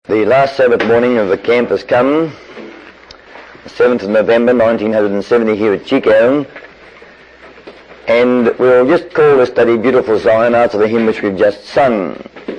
The last Sabbath morning of the camp has come, the 7th of November 1970 here at Chico, and we'll just call the study Beautiful Zion after the hymn which we've just sung.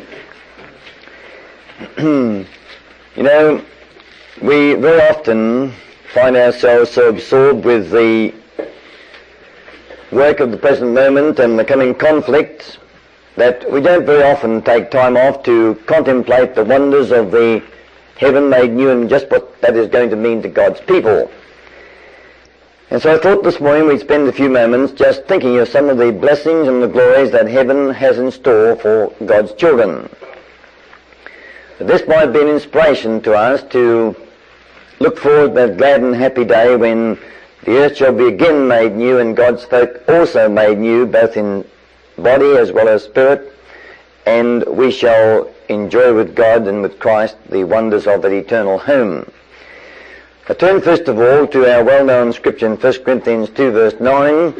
You know, we very often find ourselves so absorbed with the work of the present moment and the coming conflict that we don't very often take time off to contemplate the wonders of the heaven made new and just what that is going to mean to God's people. And so I thought this morning we'd spend a few moments just thinking of some of the blessings and the glories that heaven has in store for God's children. This might be an inspiration to us to look forward to that glad and happy day when the earth shall be again made new and God's folk also made new, both in body as well as spirit, and we shall enjoy with God and with Christ the wonders of that eternal home. I turn first of all to our well-known scripture in 1 Corinthians 2 verse 9,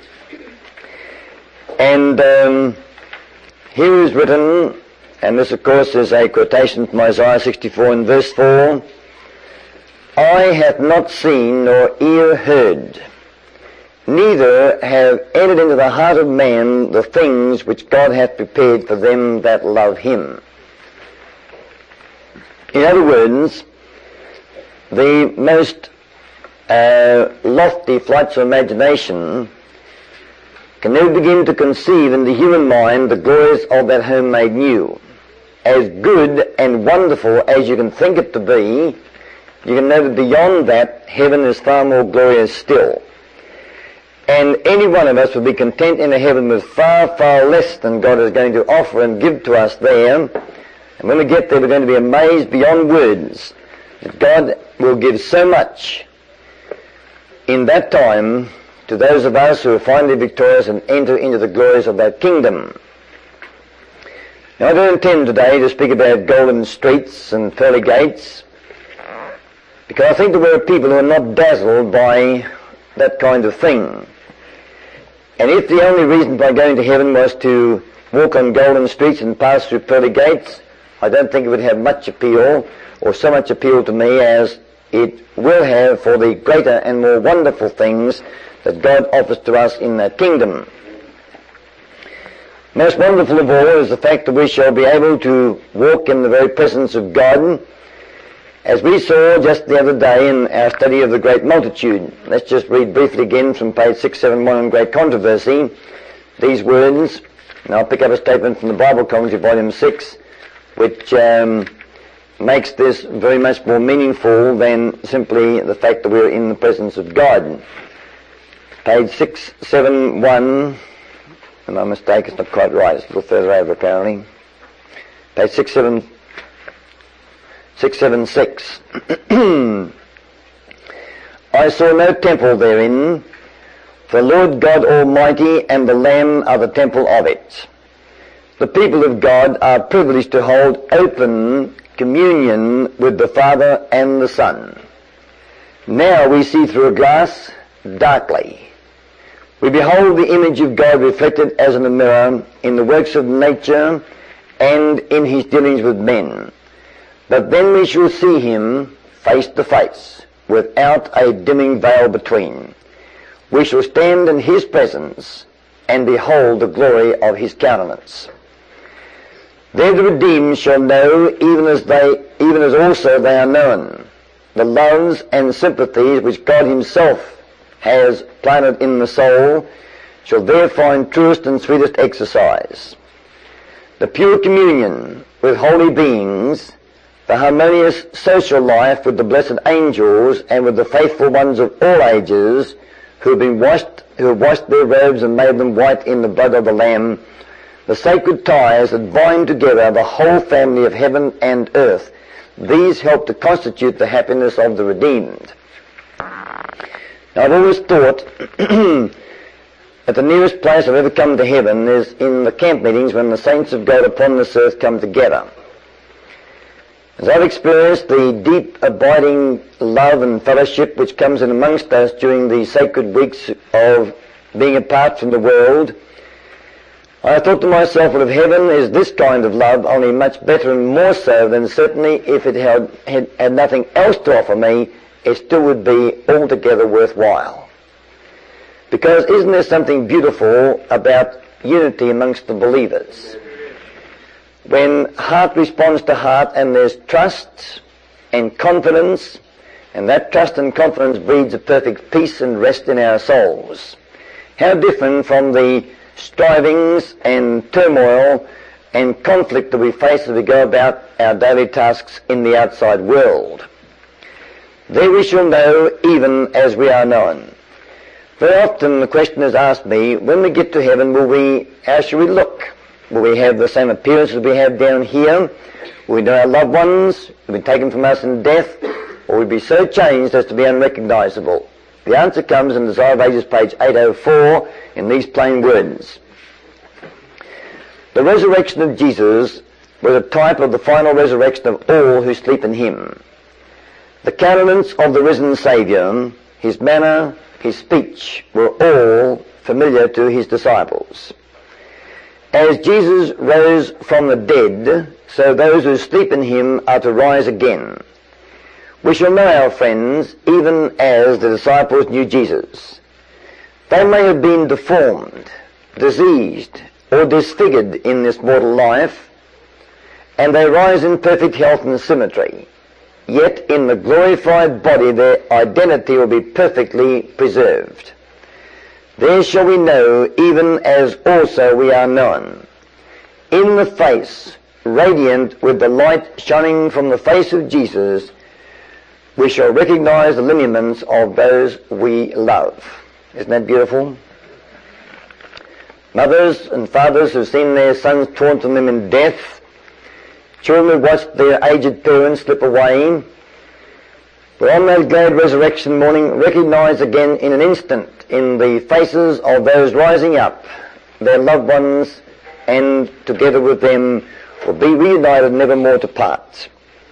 and here is written, and this of course is a quotation from Isaiah 64 and verse 4, "Eye hath not seen nor ear heard, neither have entered into the heart of man the things which God hath prepared for them that love him." In other words, the most lofty flights of imagination can never begin to conceive in the human mind the glories of that home made new. As good and wonderful as you can think it to be, you can know that beyond that, heaven is far more glorious still. And any one of us will be content in a heaven with far, far less than God is going to offer and give to us there. And when we get there, we're going to be amazed beyond words that God will give so much in that time to those of us who are finally victorious and enter into the glories of that kingdom. Now, I don't intend today to speak about golden streets and pearly gates, because I think that there are people who are not dazzled by that kind of thing. And if the only reason for going to heaven was to walk on golden streets and pass through pearly gates, I don't think it would have much appeal, or so much appeal to me as it will have for the greater and more wonderful things that God offers to us in that kingdom. Most wonderful of all is the fact that we shall be able to walk in the very presence of God, as we saw just the other day in our study of the great multitude. Let's just read briefly again from page 671 in Great Controversy, these words, and I'll pick up a statement from the Bible Commentary, volume 6, which makes this very much more meaningful than simply the fact that we're in the presence of God. Page 671, and my mistake is not quite right, it's a little further over apparently. Page 676. "I saw no temple therein, for Lord God Almighty and the Lamb are the temple of it." The people of God are privileged to hold open communion with the Father and the Son. Now we see through a glass darkly. We behold the image of God reflected as in a mirror in the works of nature and in his dealings with men. But then we shall see him face to face, without a dimming veil between. We shall stand in his presence and behold the glory of his countenance. There the redeemed shall know, even as also they are known, the loves and sympathies which God himself has planted in the soul shall there find truest and sweetest exercise. The pure communion with holy beings, the harmonious social life with the blessed angels and with the faithful ones of all ages who have washed their robes and made them white in the blood of the Lamb, the sacred ties that bind together the whole family of heaven and earth, these help to constitute the happiness of the redeemed. Now, I've always thought that the nearest place I've ever come to heaven is in the camp meetings when the saints of God upon this earth come together. As I've experienced the deep, abiding love and fellowship which comes in amongst us during the sacred weeks of being apart from the world, I thought to myself, well, if heaven is this kind of love, only much better and more so, then certainly if it had nothing else to offer me, it still would be altogether worthwhile. Because isn't there something beautiful about unity amongst the believers? When heart responds to heart and there's trust and confidence, and that trust and confidence breeds a perfect peace and rest in our souls. How different from the strivings and turmoil and conflict that we face as we go about our daily tasks in the outside world. There we shall know even as we are known. Very often the question is asked me, when we get to heaven, how shall we look? Will we have the same appearance as we have down here? Will we know our loved ones? Will be taken from us in death? Or will we be so changed as to be unrecognizable? The answer comes in Desire of Ages, page 804, in these plain words. The resurrection of Jesus was a type of the final resurrection of all who sleep in him. The countenance of the risen Saviour, his manner, his speech, were all familiar to his disciples. As Jesus rose from the dead, so those who sleep in him are to rise again. We shall know our friends even as the disciples knew Jesus. They may have been deformed, diseased, or disfigured in this mortal life, and they rise in perfect health and symmetry. Yet in the glorified body their identity will be perfectly preserved. There shall we know even as also we are known. In the face, radiant with the light shining from the face of Jesus, we shall recognize the lineaments of those we love. Isn't that beautiful? Mothers and fathers who've seen their sons torn from them in death, children who watched their aged parents slip away, will on that glad resurrection morning recognize again in an instant in the faces of those rising up their loved ones, and together with them will be reunited never more to part.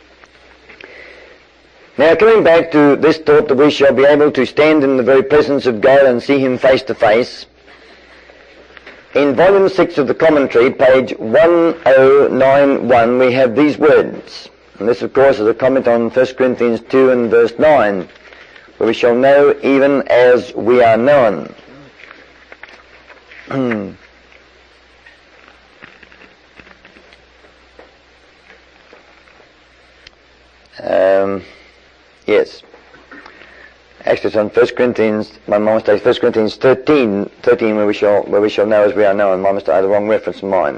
Now, coming back to this thought that we shall be able to stand in the very presence of God and see him face to face, in volume 6 of the commentary, page 1091, we have these words. And this, of course, is a comment on 1 Corinthians 2 and verse 9, where we shall know even as we are known. Yes. Actually, it's on 1 Corinthians, my mistake, 1 Corinthians 13, where we shall know as we are known. My mistake, I had the wrong reference of mine.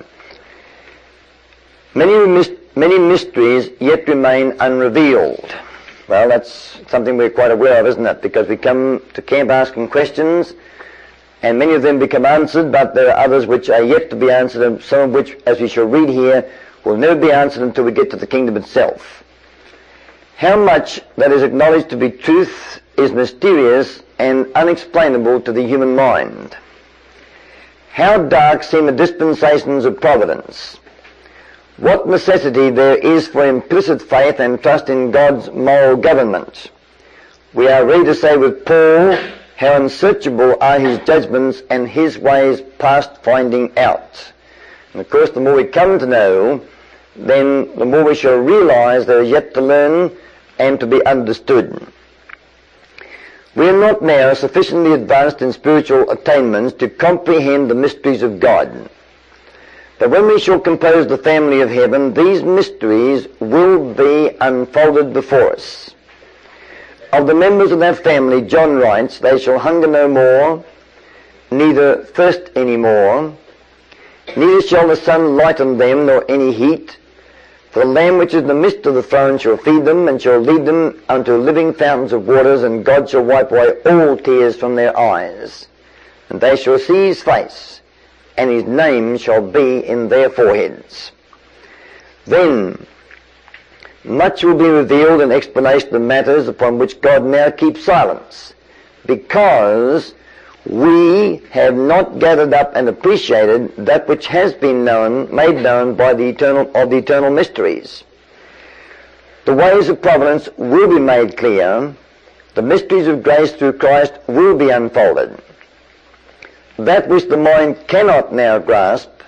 Many mysteries yet remain unrevealed. Well, that's something we're quite aware of, isn't it? Because we come to camp asking questions, and many of them become answered, but there are others which are yet to be answered, and some of which, as we shall read here, will never be answered until we get to the kingdom itself. How much that is acknowledged to be truth is mysterious and unexplainable to the human mind. How dark seem the dispensations of providence. What necessity there is for implicit faith and trust in God's moral government. We are ready to say with Paul, how unsearchable are his judgments and his ways past finding out. And of course, the more we come to know, then the more we shall realize there is yet to learn and to be understood. We are not now sufficiently advanced in spiritual attainments to comprehend the mysteries of God. But when we shall compose the family of heaven, these mysteries will be unfolded before us. Of the members of that family, John writes, they shall hunger no more, neither thirst any more, neither shall the sun lighten them, nor any heat. For the Lamb which is in the midst of the throne shall feed them, and shall lead them unto living fountains of waters, and God shall wipe away all tears from their eyes. And they shall see his face, and his name shall be in their foreheads. Then much will be revealed in explanation of matters upon which God now keeps silence, because we have not gathered up and appreciated that which has been known, made known by the eternal mysteries. The ways of providence will be made clear. The mysteries of grace through Christ will be unfolded. That which the mind cannot now grasp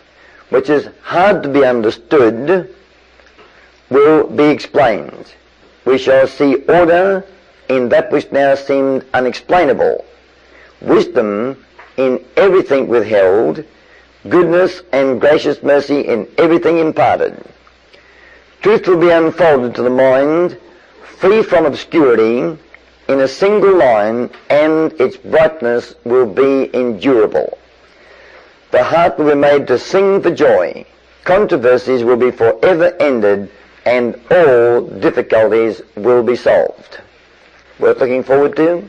which is hard to be understood, will be explained. We shall see order in that which now seemed unexplainable, wisdom in everything withheld, goodness and gracious mercy in everything imparted. Truth will be unfolded to the mind, free from obscurity, in a single line, and its brightness will be endurable. The heart will be made to sing for joy. Controversies will be forever ended, and all difficulties will be solved. Worth looking forward to?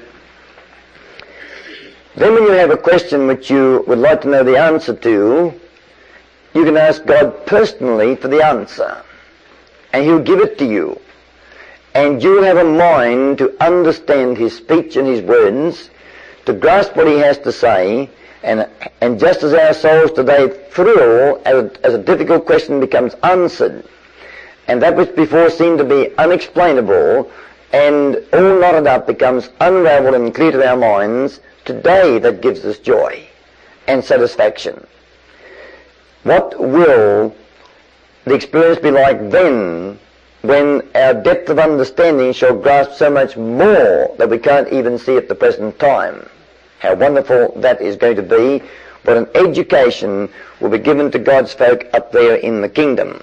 Then when you have a question which you would like to know the answer to, you can ask God personally for the answer, and He'll give it to you. And you'll have a mind to understand His speech and His words, to grasp what He has to say, and just as our souls today thrill as a difficult question becomes answered, and that which before seemed to be unexplainable and all knotted up becomes unravelled and clear to our minds, today that gives us joy and satisfaction. What will the experience be like then, when our depth of understanding shall grasp so much more that we can't even see at the present time? How wonderful that is going to be. What an education will be given to God's folk up there in the kingdom.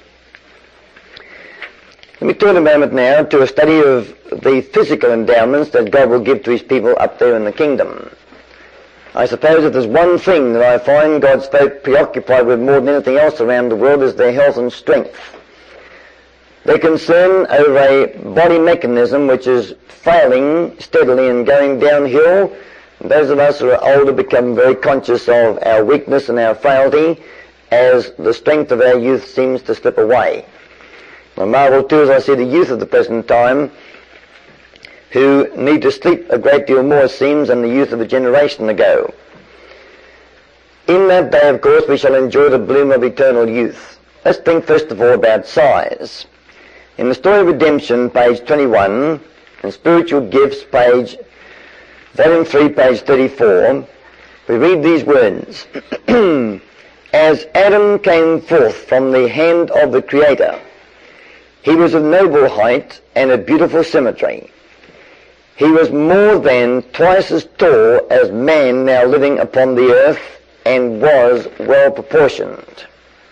Let me turn a moment now to a study of the physical endowments that God will give to His people up there in the kingdom. I suppose if there's one thing that I find God's folk preoccupied with more than anything else around the world is their health and strength. They're concerned over a body mechanism which is failing steadily and going downhill. Those of us who are older become very conscious of our weakness and our frailty as the strength of our youth seems to slip away. I marvel too as I see the youth of the present time who need to sleep a great deal more, it seems, than the youth of a generation ago. In that day, of course, we shall enjoy the bloom of eternal youth. Let's think first of all about size. In the Story of Redemption, page 21, and Spiritual Gifts, volume 3, page 34, we read these words. As Adam came forth from the hand of the Creator, he was of noble height and of beautiful symmetry. He was more than twice as tall as man now living upon the earth, and was well proportioned.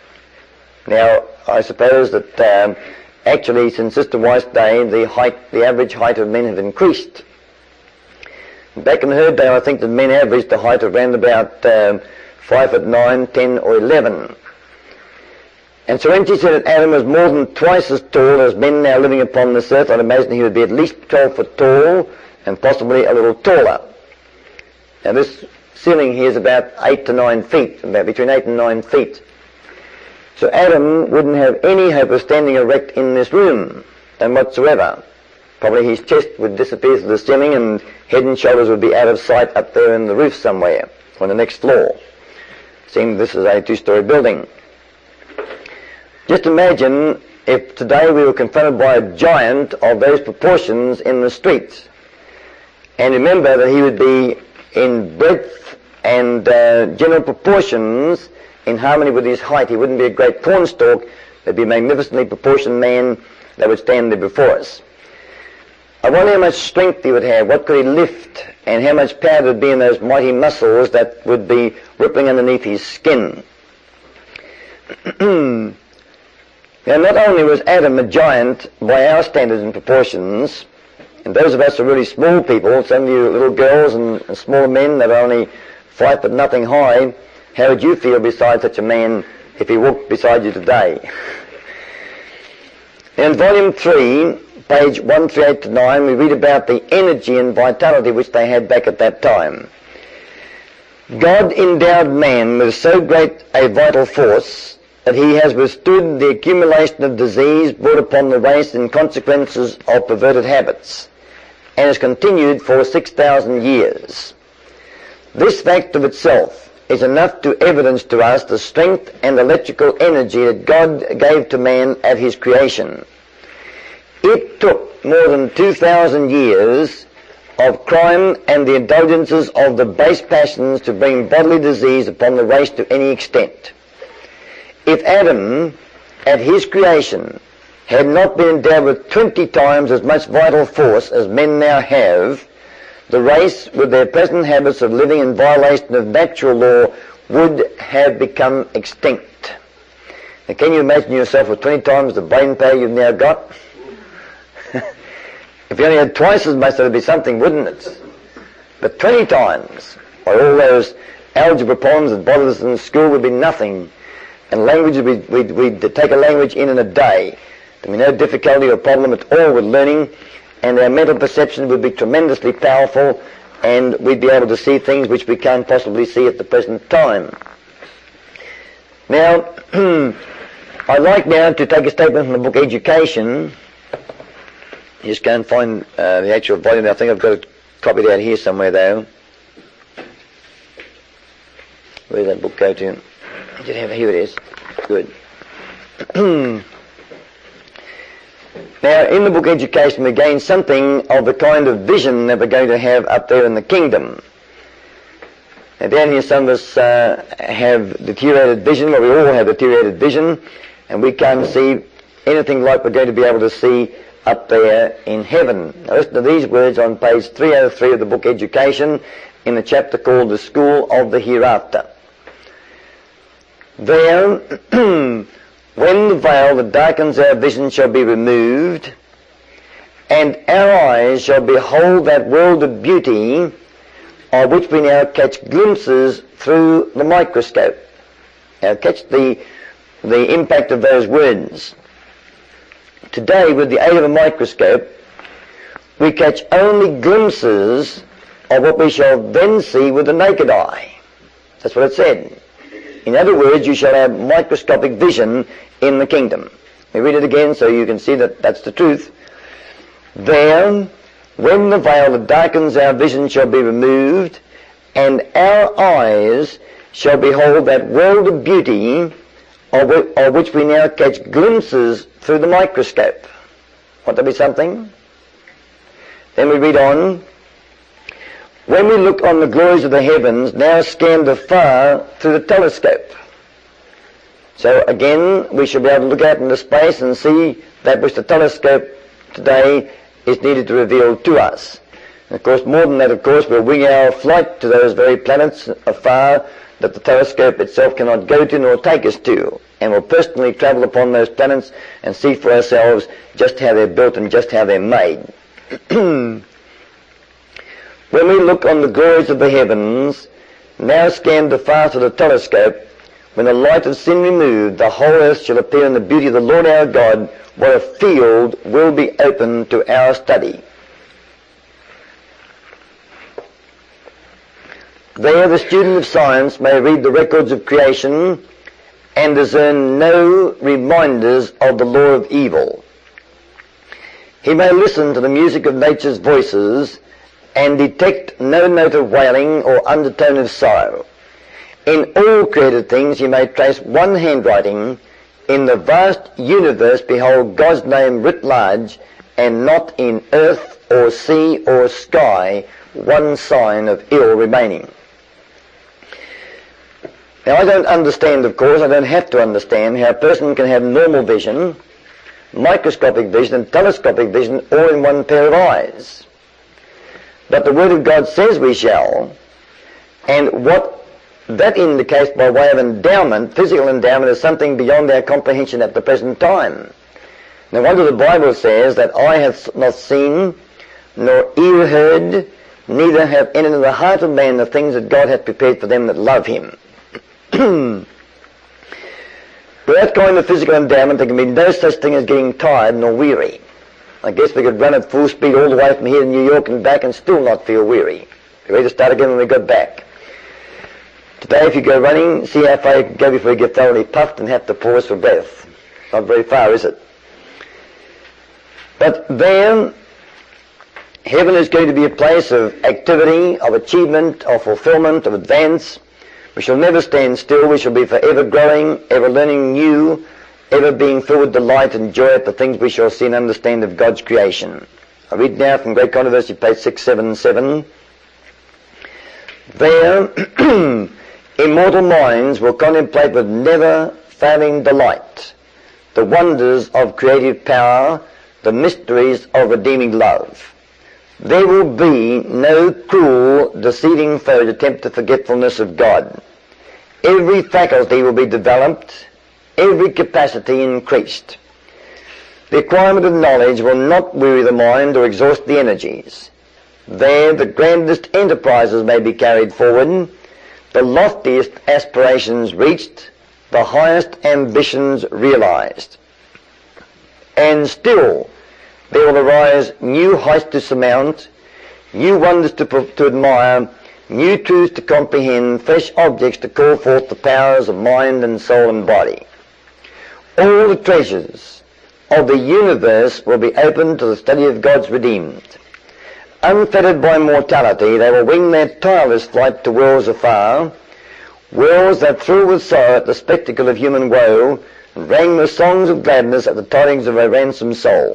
Now, I suppose that actually since Sister White's day, the average height of men have increased. Back in her day, I think that men averaged a height of around about 5'9", 10 or 11. And so when she said that Adam was more than twice as tall as men now living upon this earth, I'd imagine he would be at least 12 foot tall and possibly a little taller. Now this ceiling here is about 8 to 9 feet, about between 8 and 9 feet. So Adam wouldn't have any hope of standing erect in this room, none whatsoever. Probably his chest would disappear to the ceiling and head and shoulders would be out of sight up there in the roof somewhere, on the next floor, seeing this is a 2-story building. Just imagine if today we were confronted by a giant of those proportions in the streets. And remember that he would be in breadth and general proportions in harmony with his height. He wouldn't be a great cornstalk. There'd be a magnificently proportioned man that would stand there before us. I wonder how much strength he would have, what could he lift, and how much power would be in those mighty muscles that would be rippling underneath his skin. Now, not only was Adam a giant by our standards and proportions, and those of us who are really small people, some of you little girls and small men that are only 5 foot nothing high, how would you feel beside such a man if he walked beside you today? In volume 3, page 138 to 9, we read about the energy and vitality which they had back at that time. God endowed man with so great a vital force that he has withstood the accumulation of disease brought upon the race in consequences of perverted habits, and has continued for 6,000 years. This fact of itself is enough to evidence to us the strength and electrical energy that God gave to man at his creation. It took more than 2,000 years of crime and the indulgences of the base passions to bring bodily disease upon the race to any extent. If Adam, at his creation, had not been endowed with 20 times as much vital force as men now have, the race, with their present habits of living in violation of natural law, would have become extinct. Now, can you imagine yourself with 20 times the brain power you've now got? If you only had twice as much, that would be something, wouldn't it? But 20 times, by all those algebra problems that bothered us in school, would be nothing. And language, we'd take a language in a day. There'd be no difficulty or problem at all with learning, and our mental perception would be tremendously powerful, and we'd be able to see things which we can't possibly see at the present time. Now, I'd like now to take a statement from the book Education. Just go and find the actual volume. I think I've got it copied out here somewhere, though. Where did that book go to? Here it is. Good. Now, in the book Education, we gain something of the kind of vision that we're going to have up there in the kingdom. Now, down here, some of us have deteriorated vision, or we all have deteriorated vision, and we can't see anything like we're going to be able to see up there in heaven. Now, listen to these words on page 303 of the book Education, in the chapter called The School of the Hereafter. There, when the veil that darkens our vision shall be removed, and our eyes shall behold that world of beauty of which we now catch glimpses through the microscope. Now catch the impact of those words. Today, with the aid of a microscope, we catch only glimpses of what we shall then see with the naked eye. That's what it said. In other words, you shall have microscopic vision in the kingdom. Let me read it again so you can see that that's the truth. There, when the veil that darkens our vision shall be removed, and our eyes shall behold that world of beauty of which we now catch glimpses through the microscope. Won't that be something? Then we read on. When we look on the glories of the heavens, now scanned afar through the telescope. So again, we shall be able to look out into space and see that which the telescope today is needed to reveal to us. And of course, more than that, of course, we'll wing our flight to those very planets afar that the telescope itself cannot go to nor take us to. And we'll personally travel upon those planets and see for ourselves just how they're built and just how they're made. When we look on the glories of the heavens, now scanned afar through the telescope, when the light of sin removed, the whole earth shall appear in the beauty of the Lord our God, what a field will be open to our study. There the student of science may read the records of creation and discern no reminders of the law of evil. He may listen to the music of nature's voices and detect no note of wailing or undertone of sorrow. In all created things he may trace one handwriting. In the vast universe behold God's name writ large, and not in earth or sea or sky one sign of ill remaining. Now I don't understand, of course, I don't have to understand how a person can have normal vision, microscopic vision and telescopic vision all in one pair of eyes. But the Word of God says we shall, and what that indicates by way of endowment, physical endowment, is something beyond our comprehension at the present time. No wonder the Bible says that eye hath not seen, nor ear heard, neither have entered into the heart of man the things that God hath prepared for them that love him. With that kind of physical endowment, there can be no such thing as getting tired nor weary. I guess we could run at full speed all the way from here to New York and back and still not feel weary. We're ready to start again when we go back. Today, if you go running, see how far you can go before you get thoroughly puffed and have to pause for breath. Not very far, is it? But there, heaven is going to be a place of activity, of achievement, of fulfillment, of advance. We shall never stand still. We shall be forever growing, ever learning new, ever being filled with delight and joy at the things we shall see and understand of God's creation. I read now from Great Controversy, page 677. There, immortal minds will contemplate with never unfailing delight, the wonders of creative power, the mysteries of redeeming love. There will be no cruel, deceiving foe to tempt the forgetfulness of God. Every faculty will be developed, every capacity increased. The acquirement of knowledge will not weary the mind or exhaust the energies. There the grandest enterprises may be carried forward, the loftiest aspirations reached, the highest ambitions realized. And still there will arise new heights to surmount, new wonders to admire, new truths to comprehend, fresh objects to call forth the powers of mind and soul and body. All the treasures of the universe will be open to the study of God's redeemed. Unfettered by mortality, they will wing their tireless flight to worlds afar, worlds that thrill with sorrow at the spectacle of human woe, and rang with songs of gladness at the tidings of a ransomed soul.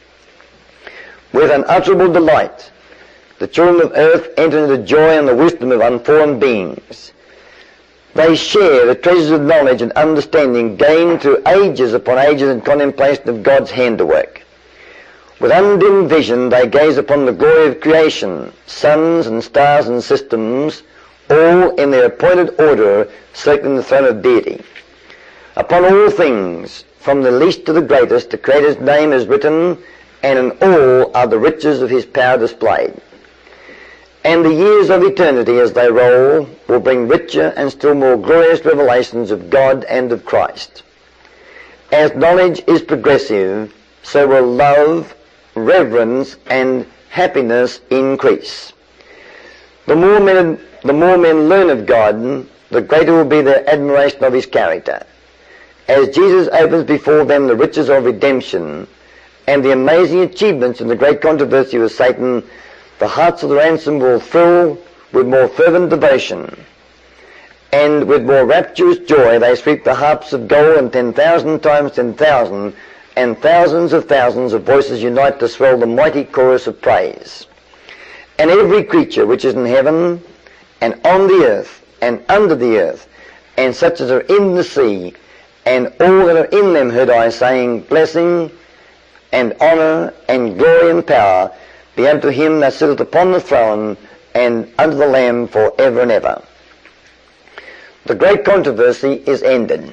With unutterable delight, the children of earth enter into the joy and the wisdom of unformed beings. They share the treasures of knowledge and understanding gained through ages upon ages in contemplation of God's handiwork. With undimmed vision they gaze upon the glory of creation, suns and stars and systems, all in their appointed order circling the throne of deity. Upon all things, from the least to the greatest, the Creator's name is written, and in all are the riches of his power displayed. And the years of eternity as they roll will bring richer and still more glorious revelations of God and of Christ. As knowledge is progressive, so will love, reverence, and happiness increase. The more men learn of God, the greater will be their admiration of his character. As Jesus opens before them the riches of redemption and the amazing achievements in the great controversy with Satan, the hearts of the ransomed will thrill with more fervent devotion, and with more rapturous joy they sweep the harps of gold, and 10,000 times 10,000 and thousands of voices unite to swell the mighty chorus of praise. And every creature which is in heaven and on the earth and under the earth, and such as are in the sea, and all that are in them, heard I saying, blessing and honour and glory and power be unto him that sitteth upon the throne and unto the Lamb for ever and ever. The great controversy is ended.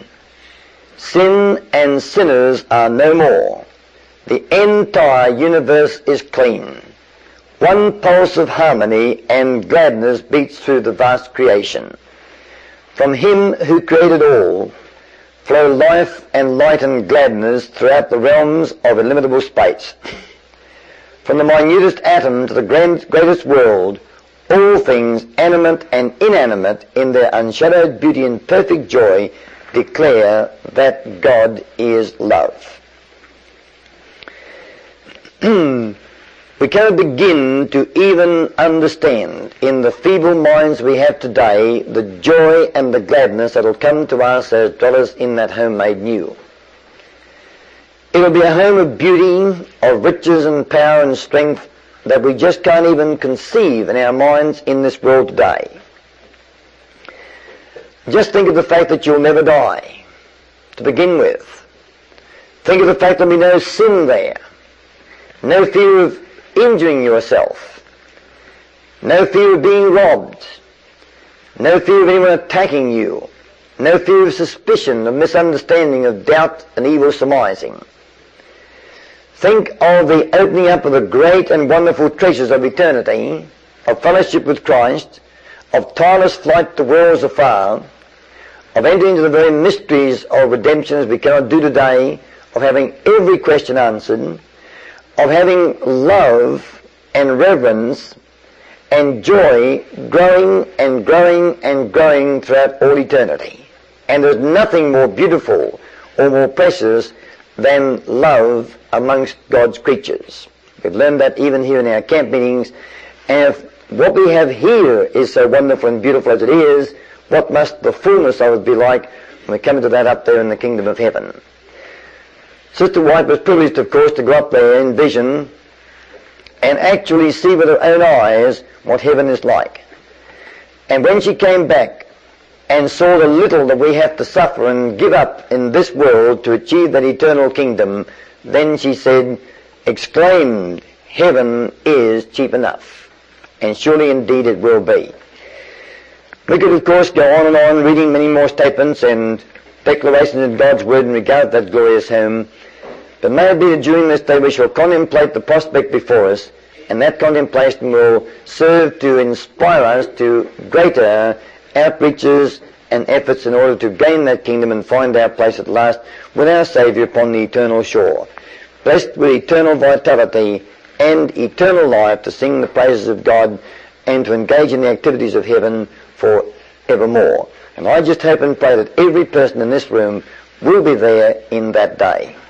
Sin and sinners are no more. The entire universe is clean. One pulse of harmony and gladness beats through the vast creation. From him who created all flow life and light and gladness throughout the realms of illimitable space. From the minutest atom to the greatest world, all things, animate and inanimate, in their unshadowed beauty and perfect joy, declare that God is love. We cannot begin to even understand, in the feeble minds we have today, the joy and the gladness that will come to us as dwellers in that home made new. It will be a home of beauty, of riches and power and strength that we just can't even conceive in our minds in this world today. Just think of the fact that you'll never die, to begin with. Think of the fact there'll be no sin there, no fear of injuring yourself, no fear of being robbed, no fear of anyone attacking you, no fear of suspicion, of misunderstanding, of doubt and evil surmising. Think of the opening up of the great and wonderful treasures of eternity, of fellowship with Christ, of tireless flight to worlds afar, of entering into the very mysteries of redemption as we cannot do today, of having every question answered, of having love and reverence and joy growing and growing and growing throughout all eternity. And there's nothing more beautiful or more precious than love amongst God's creatures. We've learned that even here in our camp meetings, and if what we have here is so wonderful and beautiful as it is, what must the fullness of it be like when we come into that up there in the kingdom of heaven? Sister White was privileged, of course, to go up there in vision and actually see with her own eyes what heaven is like. And when she came back, and saw the little that we have to suffer and give up in this world to achieve that eternal kingdom, then she exclaimed, heaven is cheap enough. And surely indeed it will be. We could of course go on and on reading many more statements and declarations of God's word in regard to that glorious home. But may it be that during this day we shall contemplate the prospect before us, and that contemplation will serve to inspire us to greater outreaches and efforts in order to gain that kingdom and find our place at last with our Saviour upon the eternal shore, blessed with eternal vitality and eternal life to sing the praises of God and to engage in the activities of heaven for evermore. And I just hope and pray that every person in this room will be there in that day.